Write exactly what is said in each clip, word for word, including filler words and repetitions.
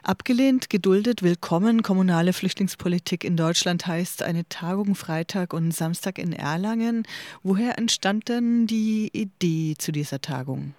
Abgelehnt, geduldet, willkommen. Kommunale Flüchtlingspolitik in Deutschland heißt eine Tagung Freitag und Samstag in Erlangen. Woher entstand denn die Idee zu dieser Tagung?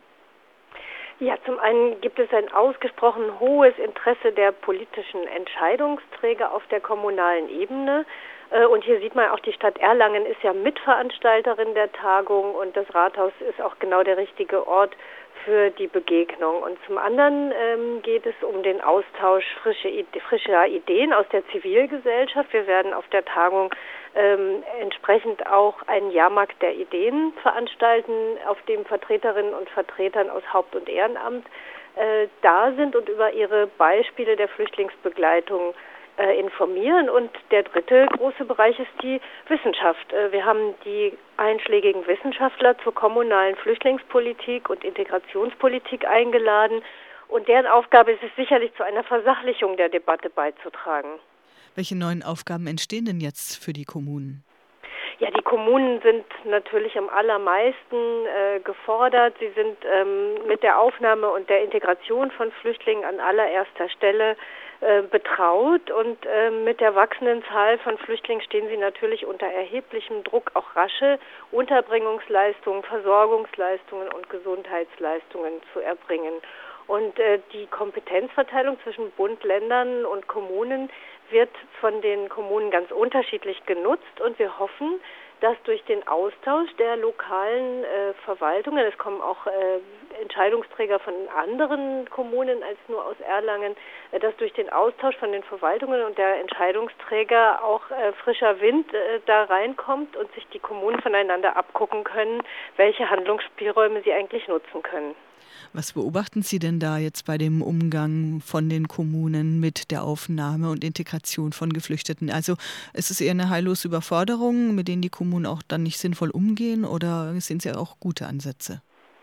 Ja, zum einen gibt es ein ausgesprochen hohes Interesse der politischen Entscheidungsträger auf der kommunalen Ebene. Und hier sieht man auch, die Stadt Erlangen ist ja Mitveranstalterin der Tagung und das Rathaus ist auch genau der richtige Ort für die Begegnung. Und zum anderen ähm, geht es um den Austausch frische, frischer Ideen aus der Zivilgesellschaft. Wir werden auf der Tagung ähm, entsprechend auch einen Jahrmarkt der Ideen veranstalten, auf dem Vertreterinnen und Vertretern aus Haupt- und Ehrenamt äh, da sind und über ihre Beispiele der Flüchtlingsbegleitung Äh, informieren. Und der dritte große Bereich ist die Wissenschaft. Äh, wir haben die einschlägigen Wissenschaftler zur kommunalen Flüchtlingspolitik und Integrationspolitik eingeladen und deren Aufgabe ist es sicherlich, zu einer Versachlichung der Debatte beizutragen. Welche neuen Aufgaben entstehen denn jetzt für die Kommunen? Ja, die Kommunen sind natürlich am allermeisten äh, gefordert. Sie sind ähm, mit der Aufnahme und der Integration von Flüchtlingen an allererster Stelle äh, betraut. Und äh, mit der wachsenden Zahl von Flüchtlingen stehen sie natürlich unter erheblichem Druck, auch rasche Unterbringungsleistungen, Versorgungsleistungen und Gesundheitsleistungen zu erbringen. Und äh, die Kompetenzverteilung zwischen Bund, Ländern und Kommunen wird von den Kommunen ganz unterschiedlich genutzt und wir hoffen, dass durch den Austausch der lokalen äh, Verwaltungen, es kommen auch äh, Entscheidungsträger von anderen Kommunen als nur aus Erlangen, äh, dass durch den Austausch von den Verwaltungen und der Entscheidungsträger auch äh, frischer Wind äh, da reinkommt und sich die Kommunen voneinander abgucken können, welche Handlungsspielräume sie eigentlich nutzen können. Was beobachten Sie denn da jetzt bei dem Umgang von den Kommunen mit der Aufnahme und Integration von Geflüchteten? Also ist es eher eine heillose Überforderung, mit denen die Kommunen auch dann nicht sinnvoll umgehen, oder sind es ja auch gute Ansätze?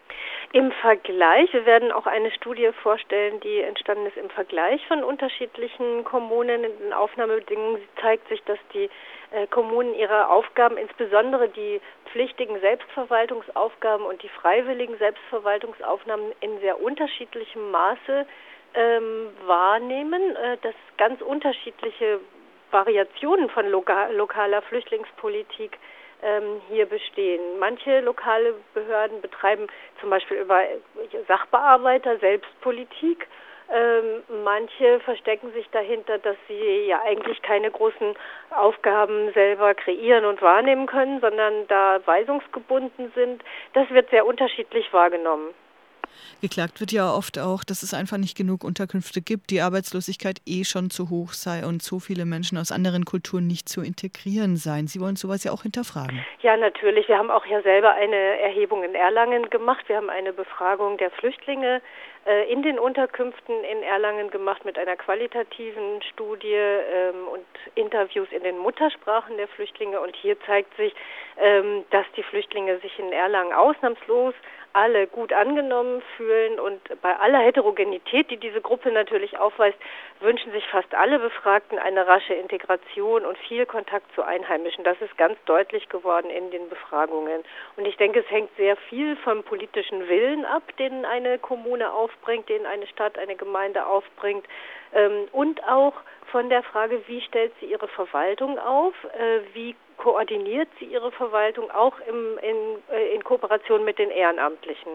Im Vergleich, wir werden auch eine Studie vorstellen, die entstanden ist im Vergleich von unterschiedlichen Kommunen in den Aufnahmebedingungen. Sie zeigt sich, dass die äh, Kommunen ihre Aufgaben, insbesondere die pflichtigen Selbstverwaltungsaufgaben und die freiwilligen Selbstverwaltungsaufnahmen in sehr unterschiedlichem Maße ähm, wahrnehmen, äh, dass ganz unterschiedliche Variationen von loka- lokaler Flüchtlingspolitik ähm, hier bestehen. Manche lokale Behörden betreiben zum Beispiel über Sachbearbeiter Selbstpolitik. Ähm, manche verstecken sich dahinter, dass sie ja eigentlich keine großen Aufgaben selber kreieren und wahrnehmen können, sondern da weisungsgebunden sind. Das wird sehr unterschiedlich wahrgenommen. Geklagt wird ja oft auch, dass es einfach nicht genug Unterkünfte gibt, die Arbeitslosigkeit eh schon zu hoch sei und so viele Menschen aus anderen Kulturen nicht zu integrieren seien. Sie wollen sowas ja auch hinterfragen. Ja, natürlich. Wir haben auch ja selber eine Erhebung in Erlangen gemacht. Wir haben eine Befragung der Flüchtlinge äh, in den Unterkünften in Erlangen gemacht mit einer qualitativen Studie ähm, und Interviews in den Muttersprachen der Flüchtlinge. Und hier zeigt sich, ähm, dass die Flüchtlinge sich in Erlangen ausnahmslos alle gut angenommen fühlen und bei aller Heterogenität, die diese Gruppe natürlich aufweist, wünschen sich fast alle Befragten eine rasche Integration und viel Kontakt zu Einheimischen. Das ist ganz deutlich geworden in den Befragungen. Und ich denke, es hängt sehr viel vom politischen Willen ab, den eine Kommune aufbringt, den eine Stadt, eine Gemeinde aufbringt, ähm, und auch von der Frage, wie stellt sie ihre Verwaltung auf, äh, wie koordiniert sie ihre Verwaltung auch im, in, in Kooperation mit den Ehrenamtlichen.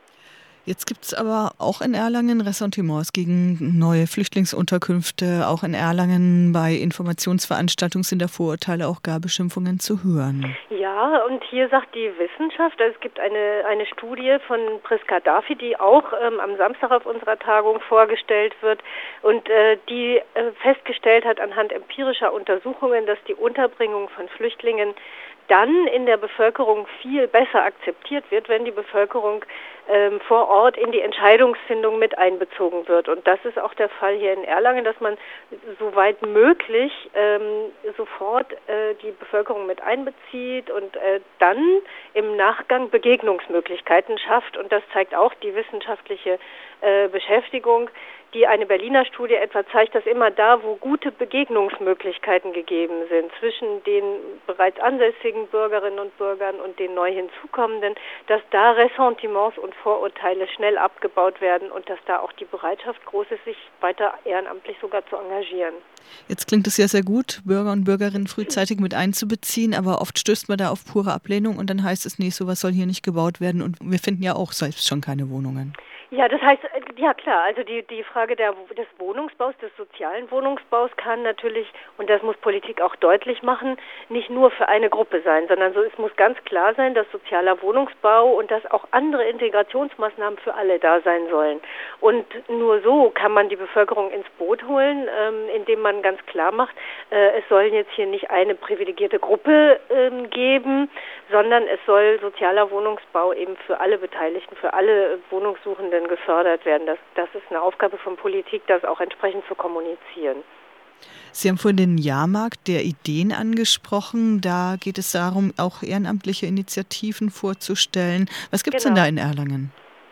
Jetzt gibt es aber auch in Erlangen Ressentiments gegen neue Flüchtlingsunterkünfte. Auch in Erlangen bei Informationsveranstaltungen sind da Vorurteile, auch gar Beschimpfungen zu hören. Ja, und hier sagt die Wissenschaft, also es gibt eine, eine Studie von Priska Dafi, die auch ähm, am Samstag auf unserer Tagung vorgestellt wird und äh, die äh, festgestellt hat anhand empirischer Untersuchungen, dass die Unterbringung von Flüchtlingen dann in der Bevölkerung viel besser akzeptiert wird, wenn die Bevölkerung ähm, vor Ort in die Entscheidungsfindung mit einbezogen wird. Und das ist auch der Fall hier in Erlangen, dass man soweit möglich ähm, sofort äh, die Bevölkerung mit einbezieht und äh, dann im Nachgang Begegnungsmöglichkeiten schafft. Und das zeigt auch die wissenschaftliche äh, Beschäftigung Die eine Berliner Studie etwa zeigt, dass immer da, wo gute Begegnungsmöglichkeiten gegeben sind zwischen den bereits ansässigen Bürgerinnen und Bürgern und den neu hinzukommenden, dass da Ressentiments und Vorurteile schnell abgebaut werden und dass da auch die Bereitschaft groß ist, sich weiter ehrenamtlich sogar zu engagieren. Jetzt klingt es ja sehr gut, Bürger und Bürgerinnen frühzeitig mit einzubeziehen, aber oft stößt man da auf pure Ablehnung und dann heißt es, nee, sowas soll hier nicht gebaut werden und wir finden ja auch selbst schon keine Wohnungen. Ja, das heißt, ja klar, also die, die Frage der, des Wohnungsbaus, des sozialen Wohnungsbaus kann natürlich, und das muss Politik auch deutlich machen, nicht nur für eine Gruppe sein, sondern so, es muss ganz klar sein, dass sozialer Wohnungsbau und dass auch andere Integrationsmaßnahmen für alle da sein sollen. Und nur so kann man die Bevölkerung ins Boot holen, ähm, indem man ganz klar macht, äh, es soll jetzt hier nicht eine privilegierte Gruppe ähm, geben, sondern es soll sozialer Wohnungsbau eben für alle Beteiligten, für alle Wohnungssuchenden gefördert werden. Das, das ist eine Aufgabe von Politik, das auch entsprechend zu kommunizieren. Sie haben vorhin den Jahrmarkt der Ideen angesprochen. Da geht es darum, auch ehrenamtliche Initiativen vorzustellen. Was gibt es Genau. denn da in Erlangen?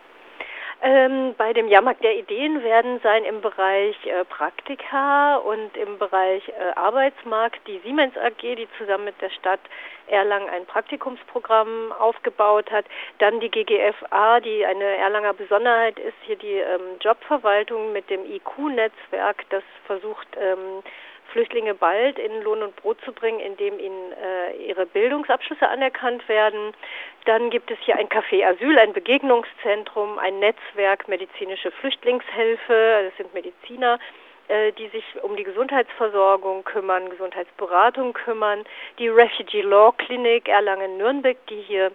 Ähm, bei dem Jahrmarkt der Ideen werden sein im Bereich äh, Praktika und im Bereich äh, Arbeitsmarkt die Siemens A G, die zusammen mit der Stadt Erlangen ein Praktikumsprogramm aufgebaut hat. Dann die G G F A, die eine Erlanger Besonderheit ist, hier die ähm, Jobverwaltung mit dem I Q-Netzwerk, das versucht, ähm, Flüchtlinge bald in Lohn und Brot zu bringen, indem ihnen äh, ihre Bildungsabschlüsse anerkannt werden. Dann gibt es hier ein Café Asyl, ein Begegnungszentrum, ein Netzwerk medizinische Flüchtlingshilfe, das sind Mediziner, äh, die sich um die Gesundheitsversorgung kümmern, Gesundheitsberatung kümmern. Die Refugee Law Clinic Erlangen-Nürnberg, die hier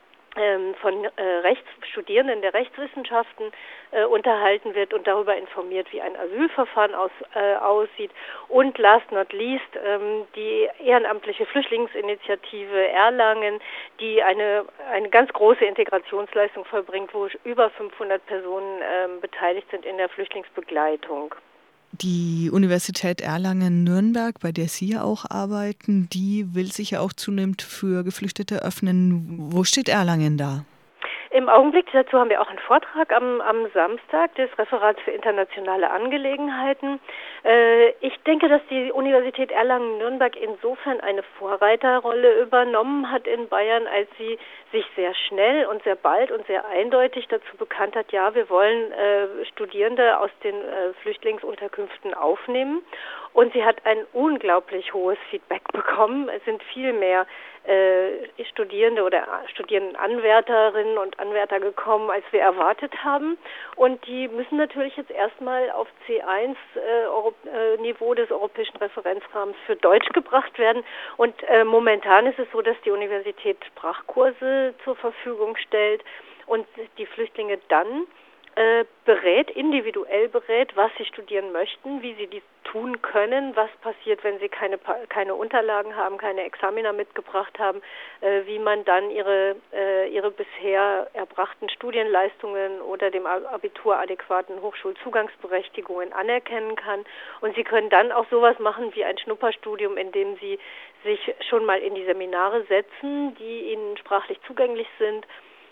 von äh, Rechtsstudierenden der Rechtswissenschaften äh, unterhalten wird und darüber informiert, wie ein Asylverfahren aus, äh, aussieht. Und last not least ähm, die ehrenamtliche Flüchtlingsinitiative Erlangen, die eine, eine ganz große Integrationsleistung vollbringt, wo über fünfhundert Personen ähm, beteiligt sind in der Flüchtlingsbegleitung. Die Universität Erlangen-Nürnberg, bei der Sie ja auch arbeiten, die will sich ja auch zunehmend für Geflüchtete öffnen. Wo steht Erlangen da? Im Augenblick, dazu haben wir auch einen Vortrag am, am Samstag des Referats für internationale Angelegenheiten. Äh, ich denke, dass die Universität Erlangen-Nürnberg insofern eine Vorreiterrolle übernommen hat in Bayern, als sie sich sehr schnell und sehr bald und sehr eindeutig dazu bekannt hat, ja, wir wollen äh, Studierende aus den äh, Flüchtlingsunterkünften aufnehmen. Und sie hat ein unglaublich hohes Feedback bekommen. Es sind viel mehr äh, Studierende oder Studierendenanwärterinnen und Anwärter gekommen, als wir erwartet haben. Und die müssen natürlich jetzt erstmal auf C eins äh, Euro, äh, Niveau des europäischen Referenzrahmens für Deutsch gebracht werden. Und äh, momentan ist es so, dass die Universität Sprachkurse zur Verfügung stellt und die Flüchtlinge dann äh, berät, individuell berät, was sie studieren möchten, wie sie dies tun können, was passiert, wenn sie keine keine Unterlagen haben, keine Examina mitgebracht haben, äh, wie man dann ihre äh, ihre bisher erbrachten Studienleistungen oder dem Abitur adäquaten Hochschulzugangsberechtigungen anerkennen kann. Und sie können dann auch sowas machen wie ein Schnupperstudium, in dem sie sich schon mal in die Seminare setzen, die ihnen sprachlich zugänglich sind,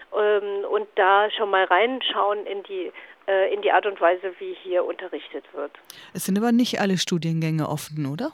und da schon mal reinschauen in die, äh, in die Art und Weise, wie hier unterrichtet wird. Es sind aber nicht alle Studiengänge offen, oder?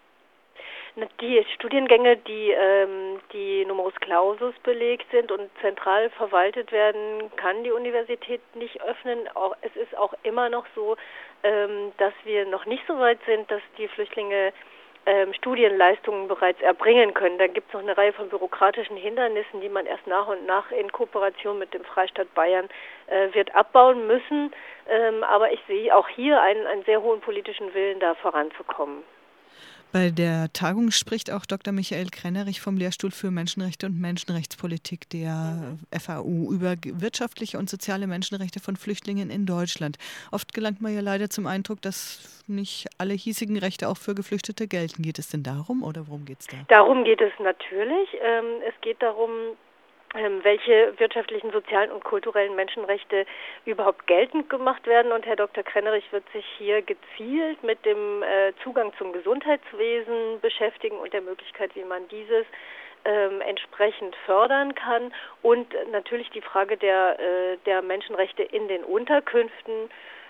Die Studiengänge, die, ähm, die Numerus Clausus belegt sind und zentral verwaltet werden, kann die Universität nicht öffnen. Auch, es ist auch immer noch so, ähm, dass wir noch nicht so weit sind, dass die Flüchtlinge Ähm, Studienleistungen bereits erbringen können. Da gibt es noch eine Reihe von bürokratischen Hindernissen, die man erst nach und nach in Kooperation mit dem Freistaat Bayern äh, wird abbauen müssen. Ähm, aber ich sehe auch hier einen, einen sehr hohen politischen Willen, da voranzukommen. Bei der Tagung spricht auch Doktor Michael Krennerich vom Lehrstuhl für Menschenrechte und Menschenrechtspolitik der mhm. F A U über wirtschaftliche und soziale Menschenrechte von Flüchtlingen in Deutschland. Oft gelangt man ja leider zum Eindruck, dass nicht alle hiesigen Rechte auch für Geflüchtete gelten. Geht es denn darum oder worum geht es da? Darum geht es natürlich. Ähm, es geht darum, welche wirtschaftlichen, sozialen und kulturellen Menschenrechte überhaupt geltend gemacht werden. Und Herr Doktor Krennerich wird sich hier gezielt mit dem äh, Zugang zum Gesundheitswesen beschäftigen und der Möglichkeit, wie man dieses ähm, entsprechend fördern kann. Und natürlich die Frage der, äh, der Menschenrechte in den Unterkünften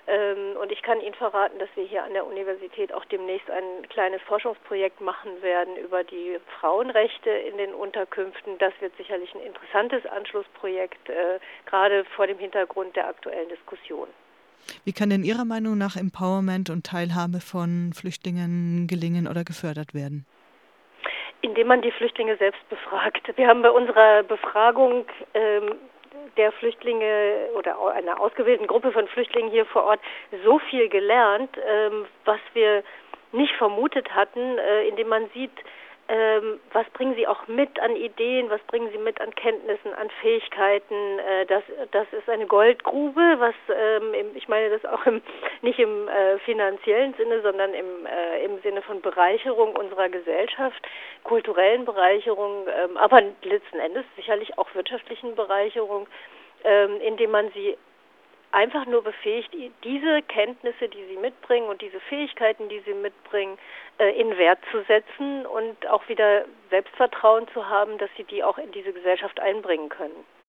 Ähm, und ich kann Ihnen verraten, dass wir hier an der Universität auch demnächst ein kleines Forschungsprojekt machen werden über die Frauenrechte in den Unterkünften. Das wird sicherlich ein interessantes Anschlussprojekt, äh, gerade vor dem Hintergrund der aktuellen Diskussion. Wie kann denn Ihrer Meinung nach Empowerment und Teilhabe von Flüchtlingen gelingen oder gefördert werden? Indem man die Flüchtlinge selbst befragt. Wir haben bei unserer Befragung ähm, der Flüchtlinge oder einer ausgewählten Gruppe von Flüchtlingen hier vor Ort so viel gelernt, ähm, was wir nicht vermutet hatten, äh, indem man sieht, ähm, was bringen sie auch mit an Ideen, was bringen sie mit an Kenntnissen, an Fähigkeiten. Äh, das, das ist eine Goldgrube, was ähm, im, ich meine das auch im, nicht im äh, finanziellen Sinne, sondern im, äh, im Sinne von Bereicherung unserer Gesellschaft, kulturellen Bereicherung, ähm, aber letzten Endes sicherlich auch wirtschaftlichen Bereicherung, ähm, indem man sie einfach nur befähigt, diese Kenntnisse, die sie mitbringen und diese Fähigkeiten, die sie mitbringen, in Wert zu setzen und auch wieder Selbstvertrauen zu haben, dass sie die auch in diese Gesellschaft einbringen können.